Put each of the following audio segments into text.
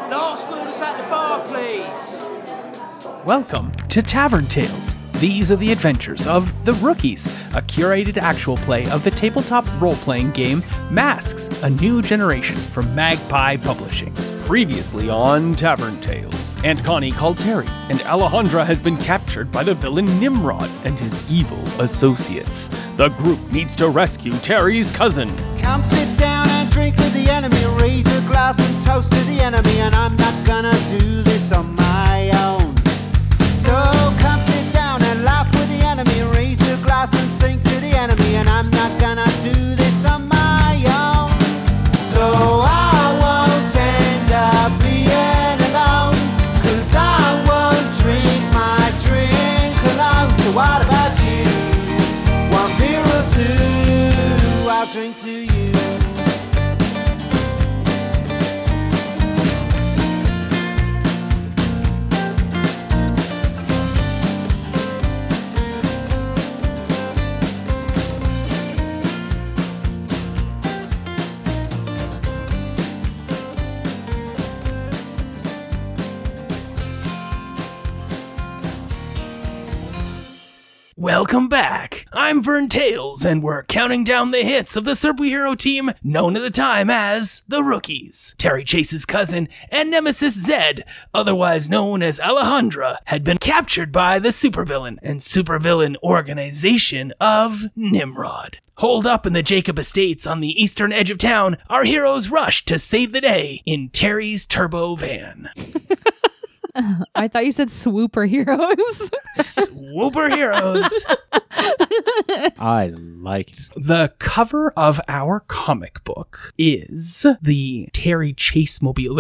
Last orders at the bar, please. Welcome to Tavern Tales. These are the adventures of The Rookies, a curated actual play of the tabletop role-playing game Masks, A New Generation from Magpie Publishing. Previously on Tavern Tales, Aunt Connie called Terry, and Alejandra has been captured by the villain Nimrod and his evil associates. The group needs to rescue Terry's cousin. Come sit down and drink with the enemy, raise a glass and toast to the enemy, and I'm not gonna do this on my own. So come sit down and laugh with the enemy, raise a glass and sing to the enemy, and I'm not gonna do this on my own. So I won't end up being alone, 'cause I won't drink my drink alone. So what about you? One beer or two, I'll drink to you. Welcome back! I'm Vern Tales, and we're counting down the hits of the superhero team known at the time as The Rookies. Terry Chase's cousin and nemesis Zed, otherwise known as Alejandra, had been captured by the supervillain and supervillain organization of Nimrod. Holed up in the Jacob Estates on the eastern edge of town, our heroes rushed to save the day in Terry's turbo van. I thought you said swooper heroes. Swooper heroes. I liked The cover of our comic book is the Terry Chase Mobile,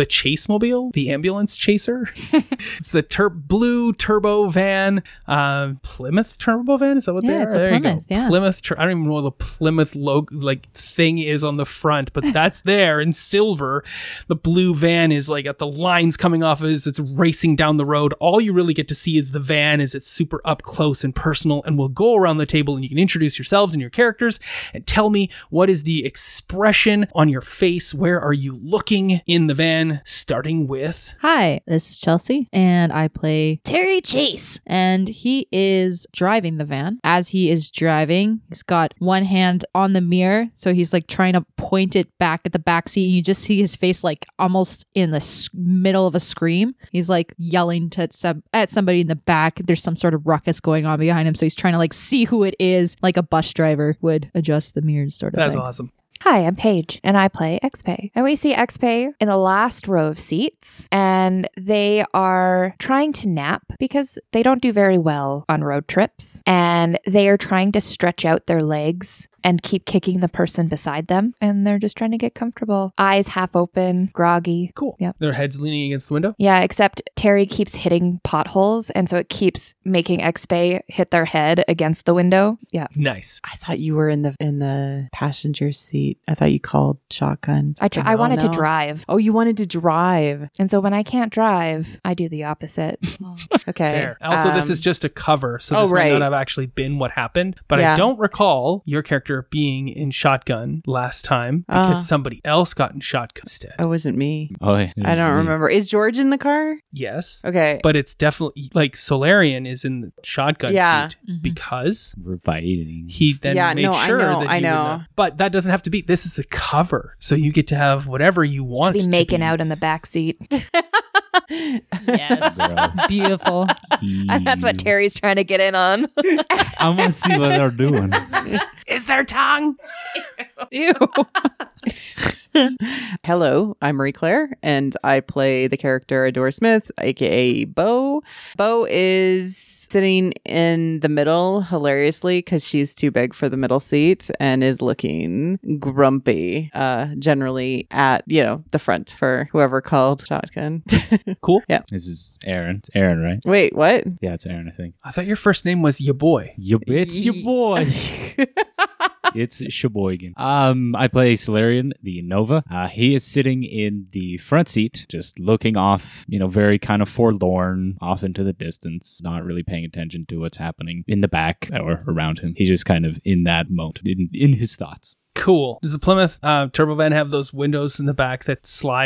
the ambulance chaser. It's the blue turbo van, Plymouth turbo van. Is that what they are? It's a there Plymouth, you go. yeah. Plymouth. I don't even know what the Plymouth logo thing is on the front, but that's there in silver. The blue van is got the lines coming off as it's racing down the road. All you really get to see is the van as it's super up close and personal, and we'll go around the table and you can introduce yourselves and your characters and tell me what is the expression on your face. Where are you looking in the van? Starting with... Hi, this is Chelsea, and I play Terry Chase, and he is driving the van. As he is driving, he's got one hand on the mirror, so he's trying to point it back at the back seat, and you just see his face almost in the middle of a scream. He's yelling at somebody in the back. There's some sort of ruckus going on behind him, so he's trying to see who it is, like a bus driver would adjust the mirrors sort of That's thing. awesome. Hi, I'm Paige, and I play XPay. And we see XPay in the last row of seats, and they are trying to nap because they don't do very well on road trips. And they are trying to stretch out their legs and keep kicking the person beside them. And they're just trying to get comfortable. Eyes half open, groggy. Cool. Yep. Their heads leaning against the window. Yeah, except Terry keeps hitting potholes, and so it keeps making XPay hit their head against the window. Yeah. Nice. I thought you were in the passenger seat. I thought you called shotgun. I wanted to drive. Oh, you wanted to drive. And so when I can't drive, I do the opposite. Okay. Fair. Also, this is just a cover, so this might right. not have actually been what happened. But Yeah. I don't recall your character being in shotgun last time because somebody else got in shotgun instead. It wasn't me. Oh, yeah, I don't remember. Is George in the car? Yes. Okay. But it's definitely Solarian is in the shotgun Yeah. seat because Providing. he then made I sure know, that I you would know. not- But that doesn't have to be. This is the cover, so you get to have whatever you want. Be to making be. out in the back seat. Yes. Gross. Beautiful. And that's what Terry's trying to get in on. I want to see what they're doing. Is there tongue? Ew. Hello, I'm Marie Claire, and I play the character Adora Smith, aka Bo. Bo is sitting in the middle hilariously because she's too big for the middle seat and is looking grumpy, generally at, the front for whoever called shotgun. Cool. Yeah. This is Aaron. It's Aaron, right? Wait, what? Yeah, it's Aaron, I think. I thought your first name was your boy. It's your boy. It's Sheboygan. I play Solarian, the Nova. He is sitting in the front seat, just looking off, very kind of forlorn, off into the distance, not really paying attention to what's happening in the back or around him. He's just kind of in that mode, in his thoughts. Cool. Does the Plymouth turbo van have those windows in the back that slide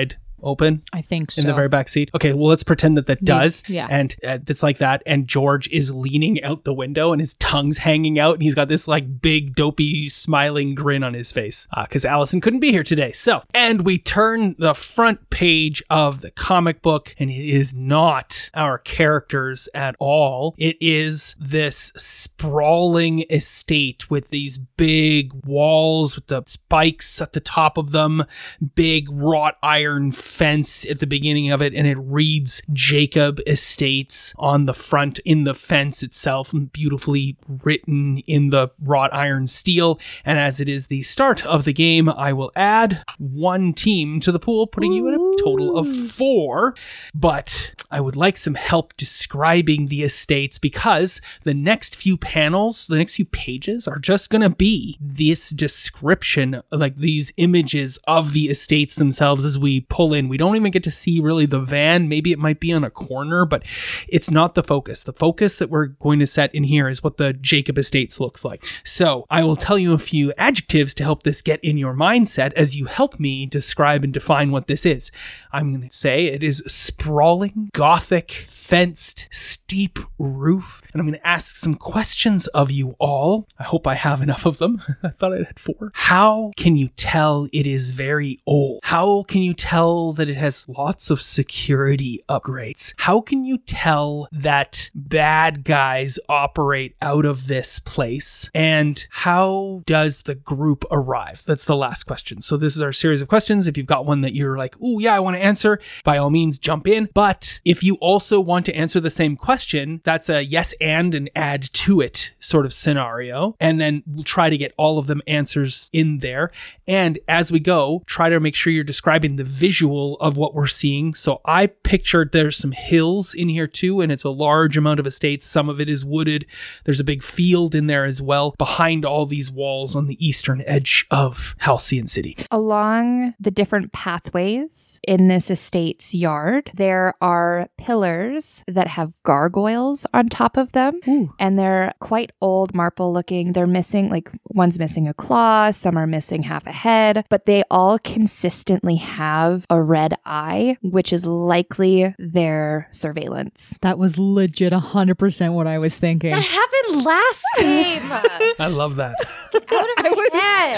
open? I think so. In the very back seat? Okay, well, let's pretend that does. Yeah. And it's like that. And George is leaning out the window and his tongue's hanging out. And he's got this like big, dopey, smiling grin on his face. Because Allison couldn't be here today. So, and we turn the front page of the comic book. And it is not our characters at all. It is this sprawling estate with these big walls with the spikes at the top of them. Big wrought iron fence at the beginning of it, and it reads Jacob Estates on the front in the fence itself, beautifully written in the wrought iron steel. And as it is the start of the game, I will add one team to the pool, putting you in a total of 4. But I would like some help describing the estates, because the next few panels, the next few pages are just going to be this description, like these images of the estates themselves as we pull in. We don't even get to see really the van. Maybe it might be on a corner, but it's not the focus. The focus that we're going to set in here is what the Jacob Estates looks like. So I will tell you a few adjectives to help this get in your mindset as you help me describe and define what this is. I'm going to say it is sprawling, gothic, fenced, steep roof. And I'm going to ask some questions of you all. I hope I have enough of them. I thought I had 4. How can you tell it is very old? How can you tell that it has lots of security upgrades? How can you tell that bad guys operate out of this place? And how does the group arrive? That's the last question. So this is our series of questions. If you've got one that you're like, ooh, yeah, I want to answer, by all means, jump in. But if you also want to answer the same question, that's a yes and add to it sort of scenario. And then we'll try to get all of them answers in there. And as we go, try to make sure you're describing the visual of what we're seeing. So I pictured there's some hills in here too, and it's a large amount of estates. Some of it is wooded. There's a big field in there as well, behind all these walls on the eastern edge of Halcyon City. Along the different pathways in this estate's yard, there are pillars that have gargoyles on top of them. Ooh. And they're quite old, marble looking. They're missing, like one's missing a claw, some are missing half a head, but they all consistently have a red eye, which is likely their surveillance. That was legit 100% what I was thinking. That happened last game. I love that. Out of my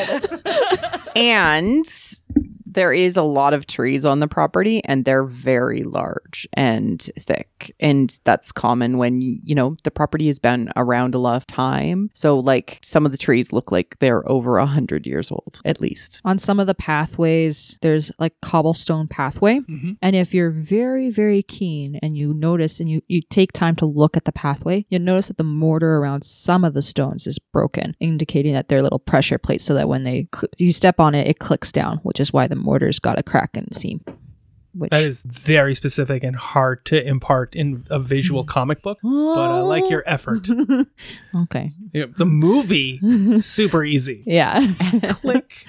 head. And there is a lot of trees on the property, and they're very large and thick. And that's common when, the property has been around a lot of time. So like some of the trees look like they're over 100 years old, at least. On some of the pathways, there's like cobblestone pathway. Mm-hmm. And if you're very, very keen and you notice and you take time to look at the pathway, you'll notice that the mortar around some of the stones is broken, indicating that they're little pressure plates so that when you step on it, it clicks down, which is why the mortar's got a crack in the seam. That is very specific and hard to impart in a visual comic book, but I like your effort. Okay. The movie, super easy. Yeah. Click.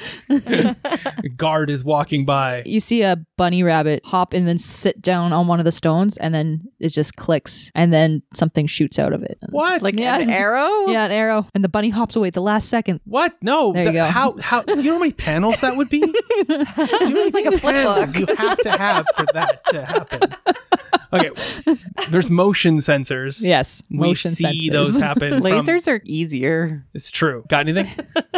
Guard is walking by. You see a bunny rabbit hop and then sit down on one of the stones, and then it just clicks, and then something shoots out of it. What? Like an arrow? Yeah, an arrow. And the bunny hops away at the last second. What? No. There you go. How? Do you know how many panels that would be? Do you know how many Like a flip panels book. you have to have for that to happen? Okay. There's motion sensors. Yes, motion we see sensors. those happen. Lasers are easier. It's true. Got anything?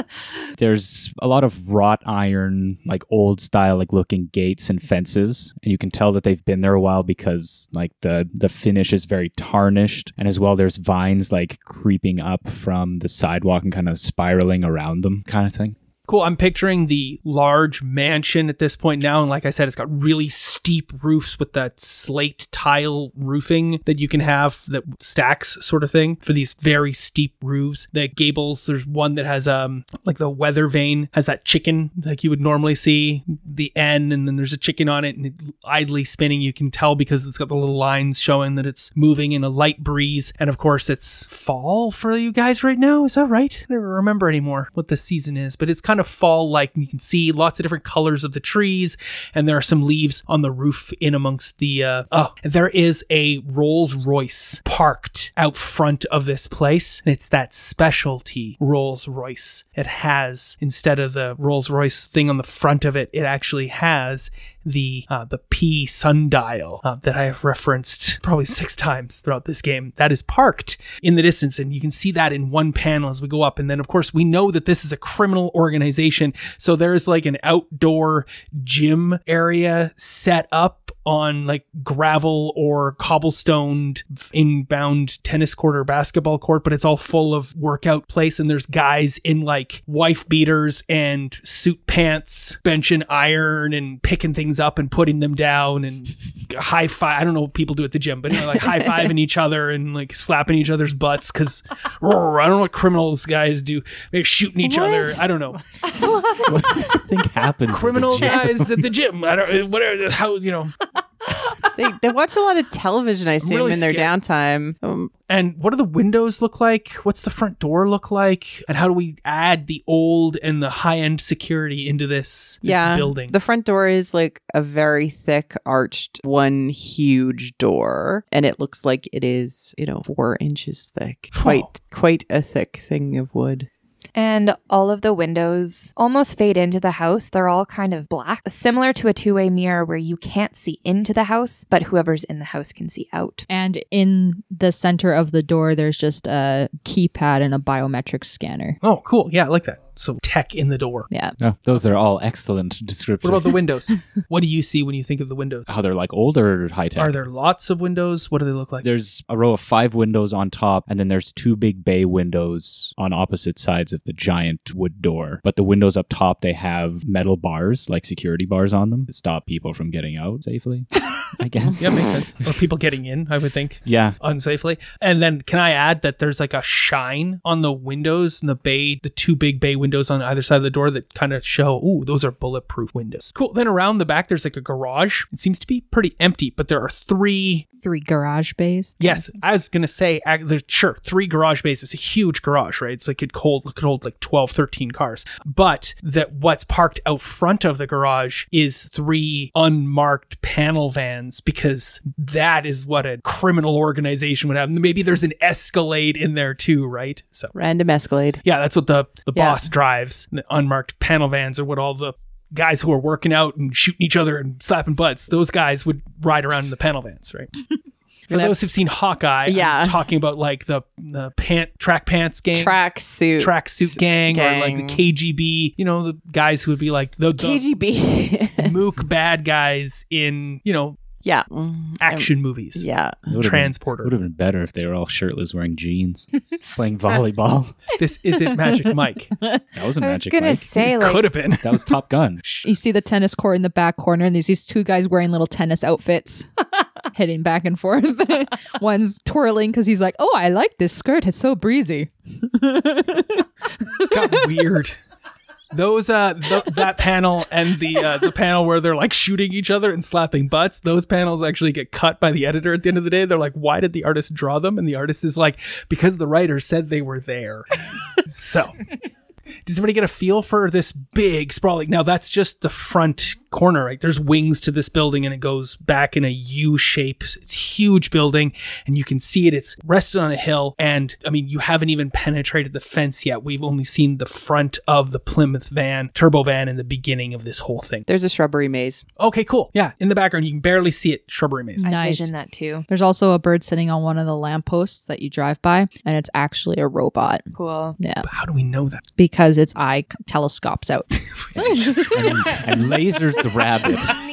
There's a lot of wrought iron, like old style, like looking gates and fences. And you can tell that they've been there a while because like the finish is very tarnished. And as well, there's vines like creeping up from the sidewalk and kind of spiraling around them kind of thing. Cool. I'm picturing the large mansion at this point now. And like I said, it's got really steep roofs with that slate tile roofing that you can have that stacks sort of thing for these very steep roofs. The gables, there's one that has like the weather vane has that chicken like you would normally see, the N, and then there's a chicken on it and it idly spinning. You can tell because it's got the little lines showing that it's moving in a light breeze. And of course, it's fall for you guys right now. Is that right? I never remember anymore what the season is, but it's kind of fall-like. You can see lots of different colors of the trees, and there are some leaves on the roof in amongst the there is a Rolls Royce parked out front of this place, and it's that specialty Rolls Royce. It has, instead of the Rolls Royce thing on the front of it, it actually has the P sundial that I have referenced probably 6 times throughout this game. That is parked in the distance, and you can see that in one panel as we go up. And then, of course, we know that this is a criminal organization, so there's like an outdoor gym area set up on like gravel or cobblestoned inbound tennis court or basketball court, but it's all full of workout place, and there's guys in like wife beaters and suit pants benching iron and picking things up and putting them down and high five. I don't know what people do at the gym, but like high fiving each other and like slapping each other's butts because I don't know what criminals guys do. They're shooting each other. I don't know. What do you think happens? Criminal guys at the gym. I don't. Whatever. How They watch a lot of television, I assume, really in their scared. downtime. And what do the windows look like? What's the front door look like? And how do we add the old and the high-end security into this building? The front door is like a very thick, arched, one huge door. And it looks like it is, 4 inches thick. Quite a thick thing of wood. And all of the windows almost fade into the house. They're all kind of black, similar to a two-way mirror where you can't see into the house, but whoever's in the house can see out. And in the center of the door, there's just a keypad and a biometric scanner. Oh, cool. Yeah, I like that. So tech in the door. Yeah. Oh, those are all excellent descriptions. What about the windows? What do you see when you think of the windows? How they're like old or high tech? Are there lots of windows? What do they look like? There's a row of 5 windows on top, and then there's 2 big bay windows on opposite sides of the giant wood door. But the windows up top, they have metal bars, like security bars on them, to stop people from getting out safely, I guess. Yeah, makes sense. Or people getting in, I would think. Yeah. Unsafely. And then can I add that there's like a shine on the windows in the 2 big bay windows on either side of the door that kind of show, ooh, those are bulletproof windows. Cool. Then around the back, there's like a garage. It seems to be pretty empty, but there are 3 garage bays. Yes, I was going to say, sure, 3 garage bays. It's a huge garage, right? It's like it could hold like 12, 13 cars. But that what's parked out front of the garage is 3 unmarked panel vans, because that is what a criminal organization would have. Maybe there's an Escalade in there too, right? So Random Escalade. yeah, that's what the boss drives. The unmarked panel vans are what all the guys who are working out and shooting each other and slapping butts, those guys would ride around in the panel vans, right? For those who've seen Hawkeye, Yeah. I'm talking about like the track pants gang, tracksuit gang, or like the KGB, the guys who would be like the KGB. mook bad guys in, Yeah. action movies. Yeah. Transporter. Would have been better if they were all shirtless wearing jeans, playing volleyball. This isn't Magic Mike. That wasn't I was Magic going to Mike. say, like, Could have been. That was Top Gun. You see the tennis court in the back corner, and there's these 2 guys wearing little tennis outfits, hitting back and forth. One's twirling because he's like, "Oh, I like this skirt. It's so breezy." It got weird. Those that panel and the panel where they're like shooting each other and slapping butts, those panels actually get cut by the editor at the end of the day. They're like, why did the artist draw them? And the artist is like, because the writer said they were there. So does anybody get a feel for this big sprawling? Now that's just the front corner, right? There's wings to this building and it goes back in a U shape. It's a huge building and you can see it. It's rested on a hill. And I mean, you haven't even penetrated the fence yet. We've only seen the front of the Plymouth van, turbo van in the beginning of this whole thing. There's a shrubbery maze. Okay, cool. Yeah. In the background, you can barely see it. Shrubbery maze. I Nice. envision that too. There's also a bird sitting on one of the lampposts that you drive by, and it's actually a robot. Cool. Yeah, How do we know that? because its eye telescopes out. and lasers the rabbit.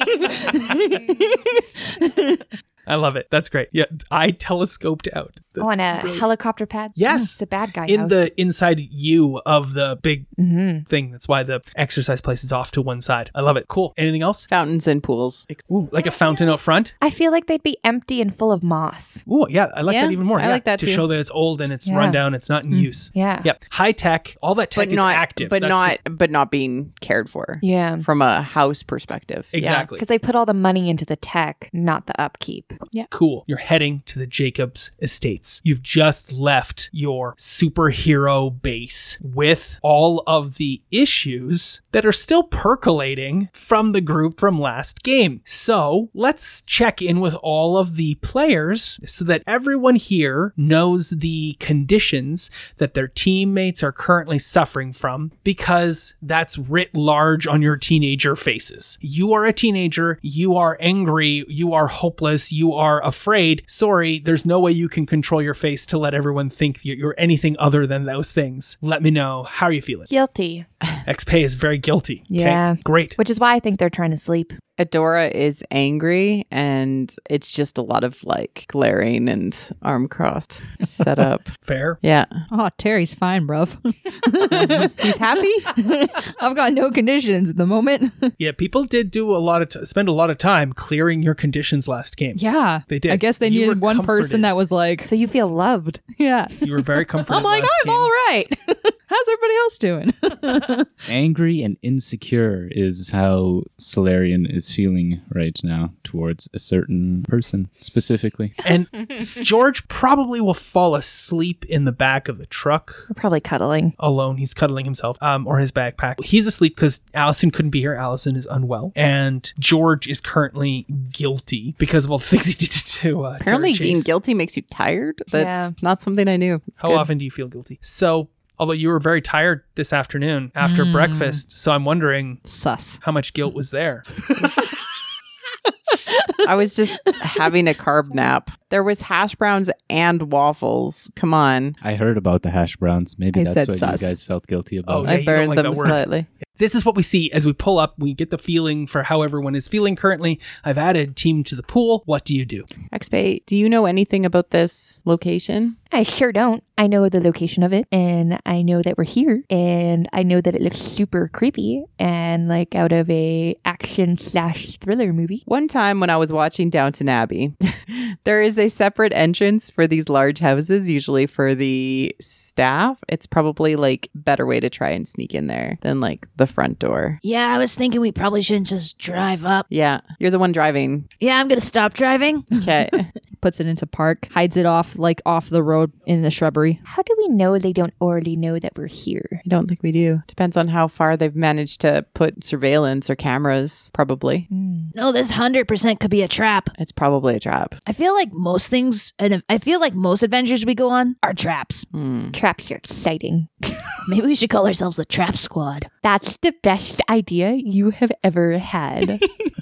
I love it. That's great. Yeah. I telescoped out. Oh, and a helicopter pad? Yes. It's a bad guy In house. the inside U of the big thing. That's why the exercise place is off to one side. I love it. Cool. Anything else? Fountains and pools. Ooh, like a fountain out front? I feel like they'd be empty and full of moss. Ooh, yeah. I like Yeah, that even more. I like that to too. show that it's old and it's Yeah. run down. It's not in use. Yeah. Yep. High tech. All that tech But is not active. but That's not being cared for. Yeah. From a house perspective. Exactly. Because they put all the money into the tech, not the upkeep. Cool. You're heading to the Jacobs Estates. You've just left your superhero base with all of the issues that are still percolating from the group from last game. So let's check in with all of the players so that everyone here knows the conditions that their teammates are currently suffering from, because that's writ large on your teenager faces. You are a teenager. You are angry. You are hopeless. You are afraid. Sorry, there's no way you can control your face to let everyone think you're anything other than those things. Let me know. How are you feeling? Guilty. XP is very guilty. Okay? Yeah. Great. Which is why I think they're trying to sleep. Adora is angry, and it's just a lot of like glaring and arm crossed set up. Fair. Yeah. Oh, Terry's fine, bruv. He's happy? I've got no conditions at the moment. Yeah, people did do spend a lot of time clearing your conditions last game. Yeah. They did. I guess they You needed were one comforted. person that was like, So you feel loved. yeah. You were very comforted. I'm like, last I'm game. all right. How's everybody else doing? Angry and insecure is how Solarian is feeling right now towards a certain person specifically. And George probably will fall asleep in the back of the truck We're probably cuddling. alone. He's cuddling himself, or his backpack. He's asleep because Allison couldn't be here. Allison is unwell. And George is currently guilty because of all the things he did to Apparently Terry being Chase. guilty makes you tired. That's Yeah. not something I knew. It's How good. often do you feel guilty? So, although you were very tired this afternoon after breakfast, so I'm wondering Sus. how much guilt was there. I was just having a carb nap. There was hash browns and waffles. Come on. I heard about the hash browns. Maybe I that's said what sus. you guys felt guilty Oh, about. yeah, I you don't burned like them that word. slightly. This is what we see as we pull up. We get the feeling for how everyone is feeling currently. I've added team to the pool. What do you do? XP, do you know anything about this location? I sure don't. I know the location of it, and I know that we're here, and I know that it looks super creepy and like out of a action/thriller movie. One time when I was watching Downton Abbey, there is a separate entrance for these large houses, usually for the staff. It's probably like better way to try and sneak in there than like the front door. Yeah, I was thinking we probably shouldn't just drive up. Yeah, you're the one driving. Yeah, I'm gonna stop driving. Okay. Puts it into park, hides it off the road in the shrubbery. How do we know they don't already know that we're here? I don't think we do. Depends on how far they've managed to put surveillance or cameras, probably. No, this 100% could be a trap. It's probably a trap. I feel like most things, and I feel like most adventures we go on are traps. Traps are exciting. Maybe we should call ourselves the Trap Squad. That's the best idea you have ever had.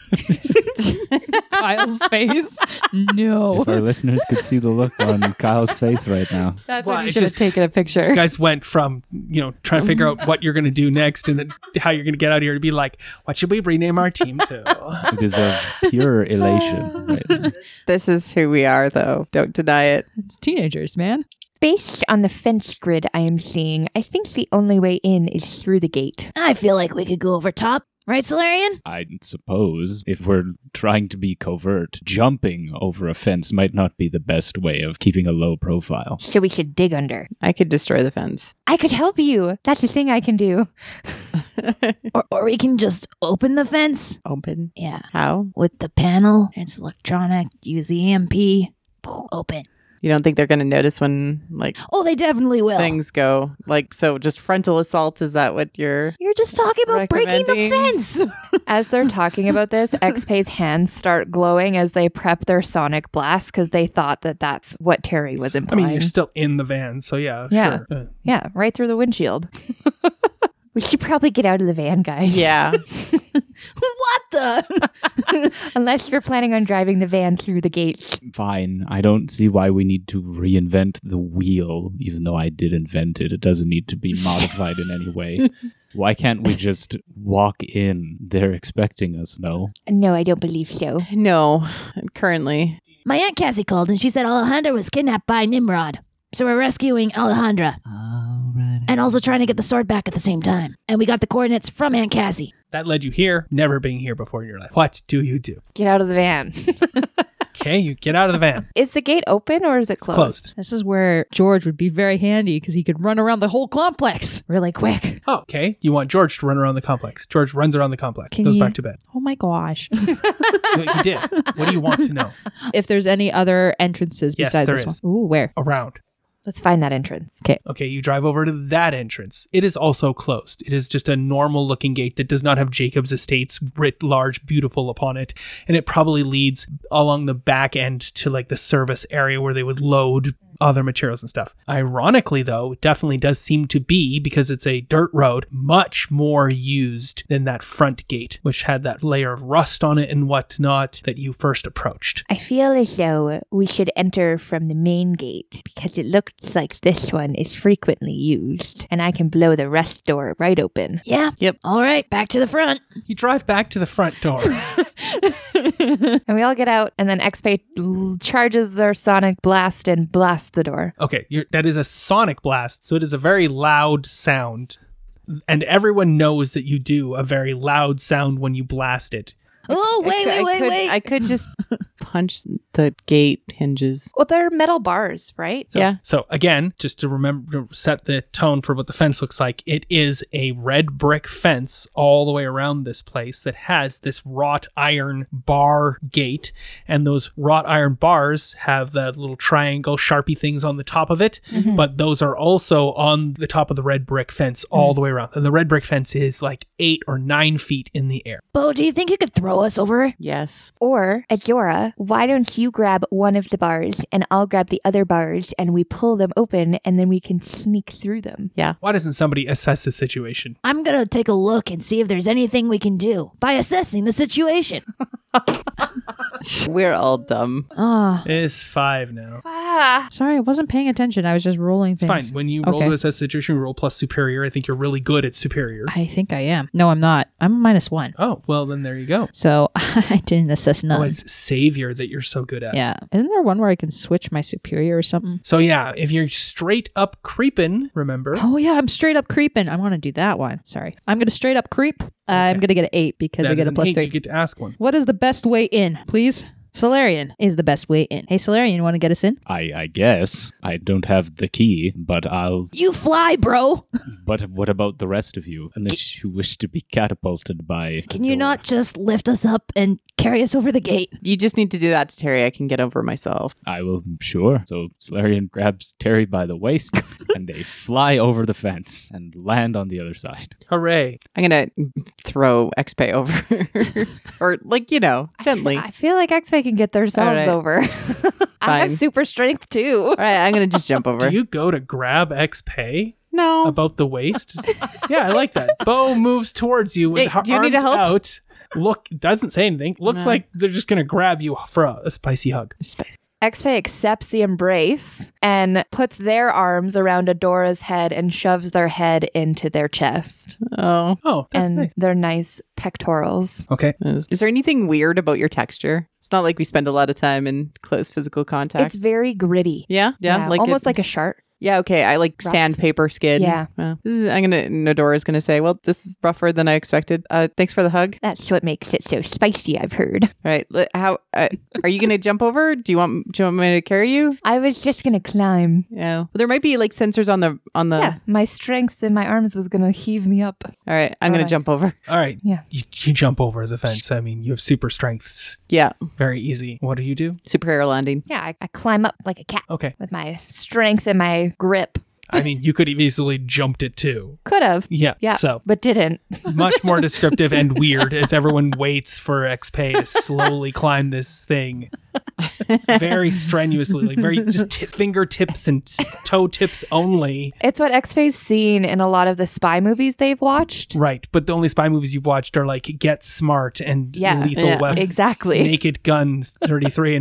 Kyle's face. No. If our listeners could see the look on Kyle's face right now. That's Well, when you it's should have just- taken a picture. You guys went from, trying to figure out what you're going to do next and then how you're going to get out of here to be like, what should we rename our team to? It is of pure elation. Right? This is who we are, though. Don't deny it. It's teenagers, man. Based on the fence grid I am seeing, I think the only way in is through the gate. I feel like we could go over top. Right, Solarian? I suppose if we're trying to be covert, jumping over a fence might not be the best way of keeping a low profile. So we should dig under. I could destroy the fence. I could help you. That's a thing I can do. Or we can just open the fence. Open. Yeah. How? With the panel. It's electronic. Use the EMP. Open. You don't think they're going to notice when, like, Oh, they definitely will. things go? Like, so just frontal assault, is that what you're... You're just talking about breaking the Recommending? fence. As they're talking about this, XP's hands start glowing as they prep their sonic blast because they thought that that's what Terry was I implying. mean, you're still in the van, so yeah. Yeah. Sure. Yeah, right through the windshield. We should probably get out of the van, guys. Yeah. What the? Unless you're planning on driving the van through the gates. Fine. I don't see why we need to reinvent the wheel, even though I did invent it. It doesn't need to be modified in any way. Why can't we just walk in? They're expecting us, no? No, I don't believe so. No, currently. My Aunt Cassie called and she said Alejandra was kidnapped by Nimrod. So we're rescuing Alejandra. And also trying to get the sword back at the same time. And we got the coordinates from Aunt Cassie. That led you here, never being here before in your life. What do you do? Get out of the van. Okay, you get out of the van. Is the gate open or is it closed? Closed. This is where George would be very handy because he could run around the whole complex really quick. Oh, okay. You want George to run around the complex. George runs around the complex. Goes back to bed. Oh my gosh. He did. What do you want to know? If there's any other entrances Yes, besides there this is. one. Ooh, where? Around. Let's find that entrance. Okay, you drive over to that entrance. It is also closed. It is just a normal looking gate that does not have Jacob's Estates writ large, beautiful upon it. And it probably leads along the back end to like the service area where they would load other materials and stuff. Ironically, though, it definitely does seem to be, because it's a dirt road, much more used than that front gate, which had that layer of rust on it and whatnot that you first approached. I feel as though we should enter from the main gate because it looks like this one is frequently used and I can blow the rest door right open. Yeah. Yep. All right, back to the front. You drive back to the front door. And we all get out, and then X-Pay charges their sonic blast and blasts the door. Okay, that is a sonic blast, so it is a very loud sound. And everyone knows that you do a very loud sound when you blast it. Oh, wait. I could just punch the gate hinges. Well, they're metal bars, right? So again, just to remember, to set the tone for what the fence looks like, it is a red brick fence all the way around this place that has this wrought iron bar gate, and those wrought iron bars have the little triangle Sharpie things on the top of it, but those are also on the top of the red brick fence all the way around. And the red brick fence is like 8 or 9 feet in the air. Bo, do you think you could throw us over? Yes. Or, Adora, why don't you grab one of the bars and I'll grab the other bars and we pull them open and then we can sneak through them. Yeah. Why doesn't somebody assess the situation? I'm going to take a look and see if there's anything we can do by assessing the situation. We're all dumb. Ah, It is 5 now. sorry, I wasn't paying attention. I was just rolling It's things. fine. When you roll Okay. to assess the situation, you roll plus superior. I think you're really good at superior. I think I am. No, I'm not. I'm a -1. Oh, well, then there you go. So I didn't assess Oh, none. it's savior that you're so good at. Yeah. Isn't there one where I can switch my superior or something? So yeah, if you're straight up creeping, remember. Oh, yeah. I'm straight up creeping. I want to do that one. Sorry. I'm going to straight up creep. I'm going to get an 8 because I that get is a an 8, +3. You get to ask one. What is the best way in, please? Solarian is the best way in. Hey, Solarian, you want to get us in? I guess. I don't have the key, but I'll... You fly, bro. But what about the rest of you? Unless you wish to be catapulted by... Can you not just lift us up and carry us over the gate? You just need to do that to Terry. I can get over myself. I will, sure. So Solarian grabs Terry by the waist, and they fly over the fence and land on the other side. Hooray. I'm going to throw X-Pay over. Or, like, gently. I feel like X-Pay can get themselves All right. over. I have Fine. super strength too. All right, I'm going to just jump over. Do you go to grab X-Pay No. about the waist? Yeah, I like that. Bo moves towards you with Hey, do you need arms help? out. Look, doesn't say anything. Looks No. like they're just going to grab you for a spicy hug. X-Pay accepts the embrace and puts their arms around Adora's head and shoves their head into their chest Oh. Oh, that's and nice. their nice pectorals. Okay. Is there anything weird about your texture? It's not like we spend a lot of time in close physical contact. It's very gritty. Yeah? Like almost like a shark. Yeah, okay. I like Rough. sandpaper skin. Yeah. Well, Nodora's gonna say, well, this is rougher than I expected. Thanks for the hug. That's what makes it so spicy, I've heard. All right. How are you gonna jump over? Do you want me to carry you? I was just gonna climb. Yeah. Well, there might be like sensors on the. Yeah, my strength in my arms was going to heave me up. All right. I'm gonna Alright. jump over. All right. Yeah. You jump over the fence. I mean, you have super strength. Yeah. Very easy. What do you do? Superior landing. Yeah, I climb up like a cat Okay. with my strength and my grip. I mean, you could have easily jumped it too. Could have. Yeah. Yeah, So but didn't. much more descriptive and weird as everyone waits for X-Pay to slowly climb this thing very strenuously, like very just fingertips and toe tips only. It's what X-Pay's seen in a lot of the spy movies they've watched. Right. But the only spy movies you've watched are like Get Smart and Yeah. Lethal Yeah. Weapon. Exactly. Naked Gun 33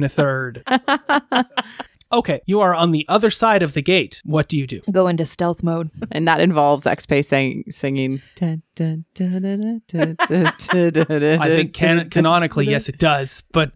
1/3. Okay, you are on the other side of the gate. What do you do? Go into stealth mode. And that involves X-Pay singing. Dun, dun, dun, dun, dun, dun, dun, dun, dun, I think dun, canonically, yes, it does, but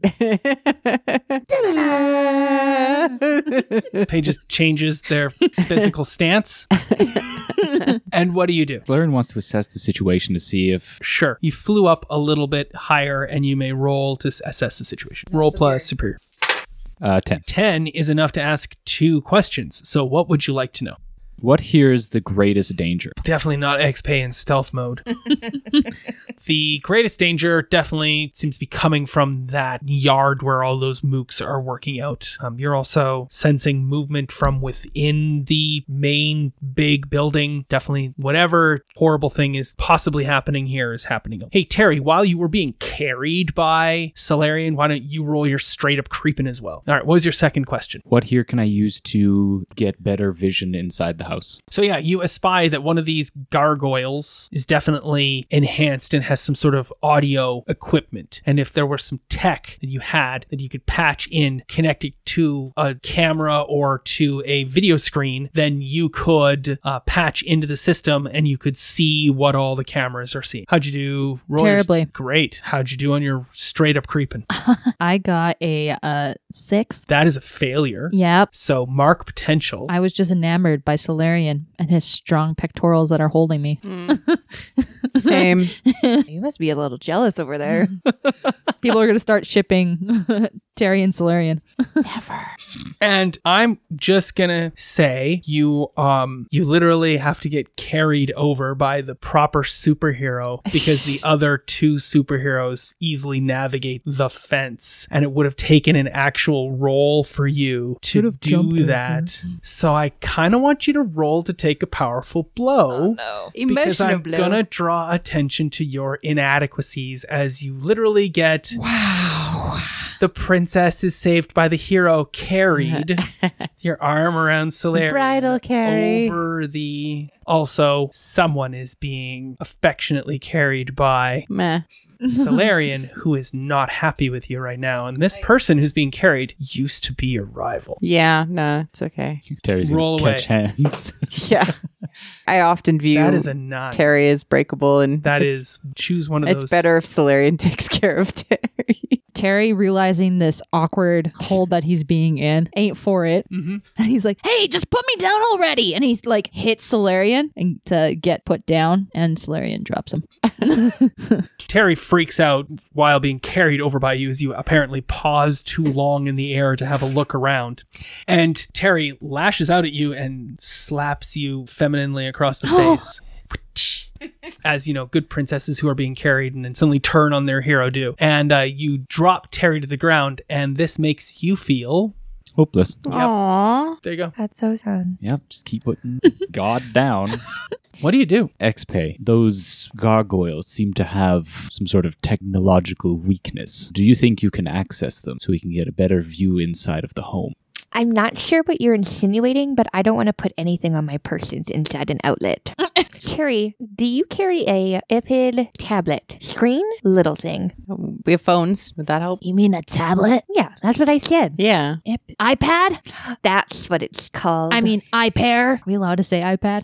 Pay just changes their physical stance. And what do you do? Solarian wants to assess the situation to see if... Sure, you flew up a little bit higher and you may roll to assess the situation. Roll plus superior. 10. 10 is enough to ask 2 questions. So what would you like to know? What here is the greatest danger? Definitely not XP in stealth mode. The greatest danger definitely seems to be coming from that yard where all those mooks are working out. You're also sensing movement from within the main big building. Definitely whatever horrible thing is possibly happening here is happening. Hey, Terry, while you were being carried by Solarian, why don't you roll your straight up creeping as well? All right, what was your second question? What here can I use to get better vision inside the house? So yeah, you espy that one of these gargoyles is definitely enhanced and has some sort of audio equipment. And if there were some tech that you had that you could patch in, connect it to a camera or to a video screen, then you could patch into the system and you could see what all the cameras are seeing. How'd you do? Terribly. Great. How'd you do on your straight up creeping? I got a 6. That is a failure. Yep. So mark potential. I was just enamored by Solarian and his strong pectorals that are holding me. Same. You must be a little jealous over there. People are going to start shipping Terry and Solarian. And I'm just gonna say you literally have to get carried over by the proper superhero because the other 2 superheroes easily navigate the fence, and it would have taken an actual roll for you to do that. So I kind of want you to roll to take a powerful blow. No. Because Emotional I'm blow. gonna draw attention to your inadequacies as you literally get the princess is saved by the hero carried your arm around Solarian Bridal carry. over the also someone is being affectionately carried by Meh. Solarian, who is not happy with you right now, and this person who's being carried used to be your rival. Yeah, no, it's okay. Terry's Roll gonna away. catch hands. Yeah. I often view That is a 9. Terry as breakable, and That it's, is choose one of it's those. better if Solarian takes care of Terry. Terry, realizing this awkward hold that he's being in, ain't for it. Mhm. And he's like, hey, just put me down already. And he's like, hits Solarian and to get put down, and Solarian drops him. Terry freaks out while being carried over by you as you apparently pause too long in the air to have a look around. And Terry lashes out at you and slaps you femininely across the face. As, you know, good princesses who are being carried and then suddenly turn on their hero do. And you drop Terry to the ground, and this makes you feel... Hopeless. Aww. There you go. That's so sad. Yep, just keep putting God down. What do you do? XP. Those gargoyles seem to have some sort of technological weakness. Do you think you can access them so we can get a better view inside of the home? I'm not sure what you're insinuating, but I don't want to put anything on my persons inside an outlet. Carrie, do you carry a iPad tablet? Screen? Little thing. We have phones. Would that help? You mean a tablet? Yeah, that's what I said. Yeah. iPad? That's what it's called. I mean, iPair? Are we allowed to say iPad?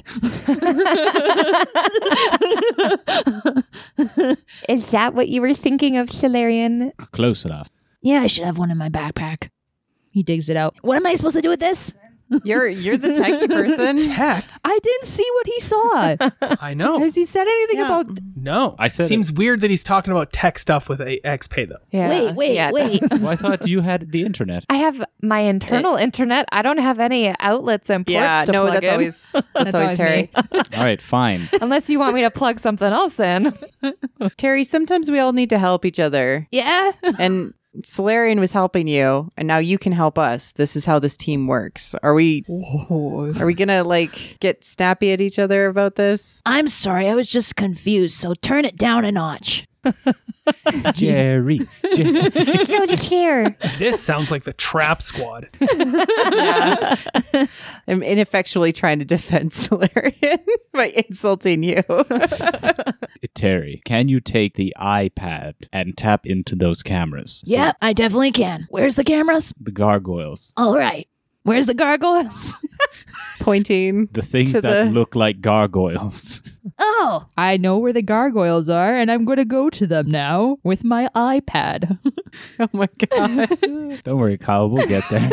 Is that what you were thinking of, Solarian? Close enough. Yeah, I should have one in my backpack. He digs it out. What am I supposed to do with this? You're the techie person. Tech? I didn't see what he saw. I know. Has he said anything Yeah. about... No. I said Seems weird that he's talking about tech stuff with a XP, though. Yeah. Wait. Well, I thought you had the internet. I have my internal internet. I don't have any outlets and ports Yeah, to no, plug that's in. always that's always always Terry. All right, fine. Unless you want me to plug something else in. Terry, sometimes we all need to help each other. Yeah? And Solarian was helping you, and now you can help us. This is how this team works. Are we gonna like get snappy at each other about this? I'm sorry, I was just confused, so turn it down a notch. Jerry. Throw the chair. This sounds like the Trap Squad. Yeah. I'm ineffectually trying to defend Solarian by insulting you. Terry, can you take the iPad and tap into those cameras? So Yeah, I definitely can. Where's the cameras? the gargoyles. All right. Where's the gargoyles? Pointing. The things To that the- look like gargoyles. Oh, I know where the gargoyles are, and I'm going to go to them now with my iPad. Oh my god. Don't worry, Kyle, we'll get there.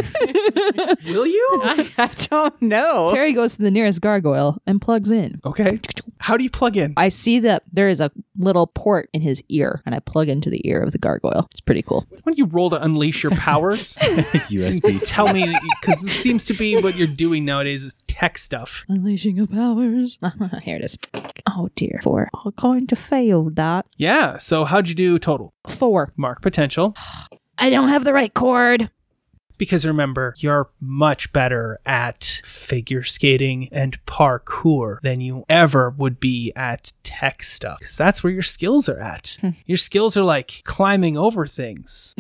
Will you? I don't know. Terry goes to the nearest gargoyle and plugs in. Okay. How do you plug in? I see that there is a little port in his ear, and I plug into the ear of the gargoyle. It's pretty cool. Why don't you roll to unleash your powers? USB. Tell me, because this seems to be what you're doing nowadays is tech stuff. Unleashing of powers. Here it is. Oh dear. 4. I'm going to fail that. Yeah, so how'd you do total? 4. Mark potential. I don't have the right cord. Because remember, you're much better at figure skating and parkour than you ever would be at tech stuff. Because that's where your skills are at. Your skills are like climbing over things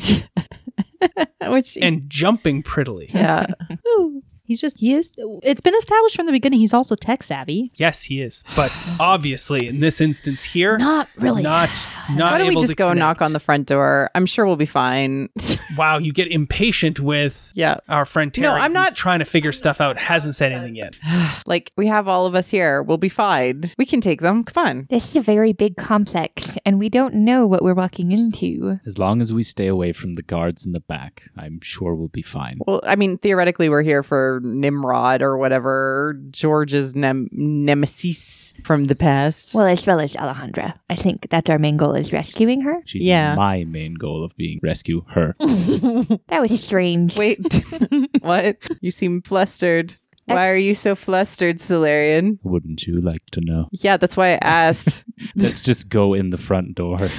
and jumping prettily. Yeah. Ooh. It's been established from the beginning he's also tech savvy. Yes, he is. But obviously, in this instance here, Not really. not Why don't we able just to go connect. knock on the front door? I'm sure we'll be fine. Wow, you get impatient with Yeah. our friend Terry. No, I'm not- who's trying to figure stuff out, hasn't said anything yet. Like, we have all of us here. We'll be fine. We can take them. Come on. This is a very big complex, and we don't know what we're walking into. As long as we stay away from the guards in the back, I'm sure we'll be fine. Well, I mean, theoretically, we're here for Nimrod or whatever, George's nemesis from the past. Well, as well as Alejandra. I think that's our main goal, is rescuing her. She's Yeah. my main goal of being rescue her. That was strange. Wait, what? You seem flustered. Why are you so flustered, Solarian? Wouldn't you like to know? Yeah, that's why I asked. Let's just go in the front door.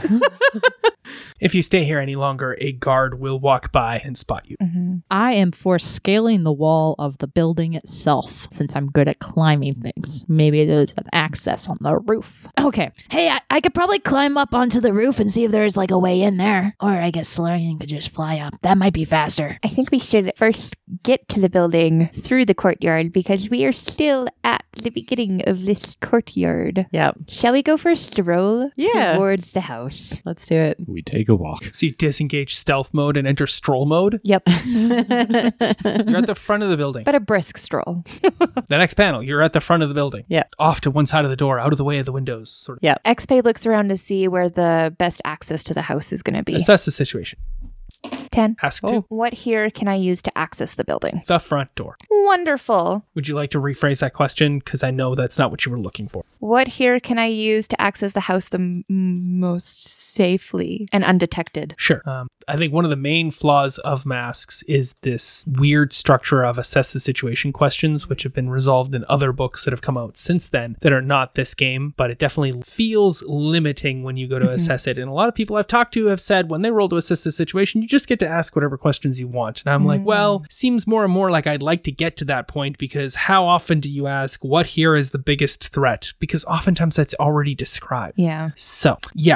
If you stay here any longer, a guard will walk by and spot you. I am for scaling the wall of the building itself, since I'm good at climbing things. Maybe there's an access on the roof. Okay. Hey, I could probably climb up onto the roof and see if there's like a way in there. Or I guess Solarian could just fly up. That might be faster. I think we should first get to the building through the courtyard because we are still at the beginning of this courtyard. Yep. Shall we go for a stroll Yeah. towards the house? Let's do it. We take a walk. So you disengage stealth mode and enter stroll mode. Yep. You're at the front of the building. But a brisk stroll. The next panel, you're at the front of the building. Yeah. Off to one side of the door, out of the way of the windows. Sort of. Yeah. XP looks around to see where the best access to the house is going to be. Assess the situation. 10. Ask to What here can I use to access the building? the front door. Wonderful. Would you like to rephrase that question? Because I know that's not what you were looking for. What here can I use to access the house the most safely and undetected? Sure. I think one of the main flaws of masks is this weird structure of assess the situation questions, which have been resolved in other books that have come out since then that are not this game, but it definitely feels limiting when you go to assess it. And a lot of people I've talked to have said when they roll to assess the situation, you just get to ask whatever questions you want. And I'm like, well, seems more and more like I'd like to get to that point, because how often do you ask what here is the biggest threat? Because oftentimes that's already described. Yeah. So, yeah.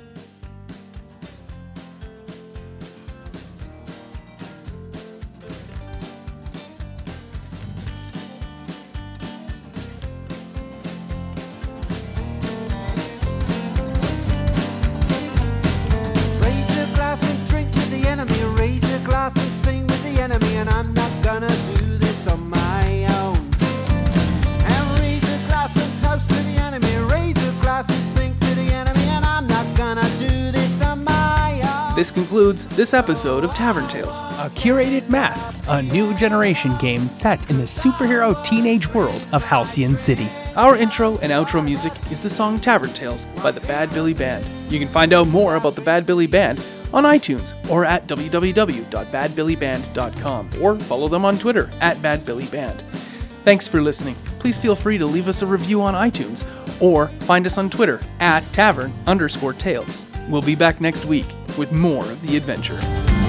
Raise a glass and drink with the enemy. Raise a glass and sing with the enemy. And I'm not gonna do this on my own. And raise a glass and toast to the enemy. Raise a glass and sing to the enemy. And I'm not gonna do this on my own. This concludes this episode of Tavern Tales, a curated Masks, a new generation game set in the superhero teenage world of Halcyon City. Our intro and outro music is the song Tavern Tales by the Bad Billy Band. You can find out more about the Bad Billy Band on iTunes or at www.badbillyband.com, or follow them on Twitter at badbillyband. Thanks for listening. Please feel free to leave us a review on iTunes or find us on Twitter at tavern_tales. We'll be back next week with more of the adventure.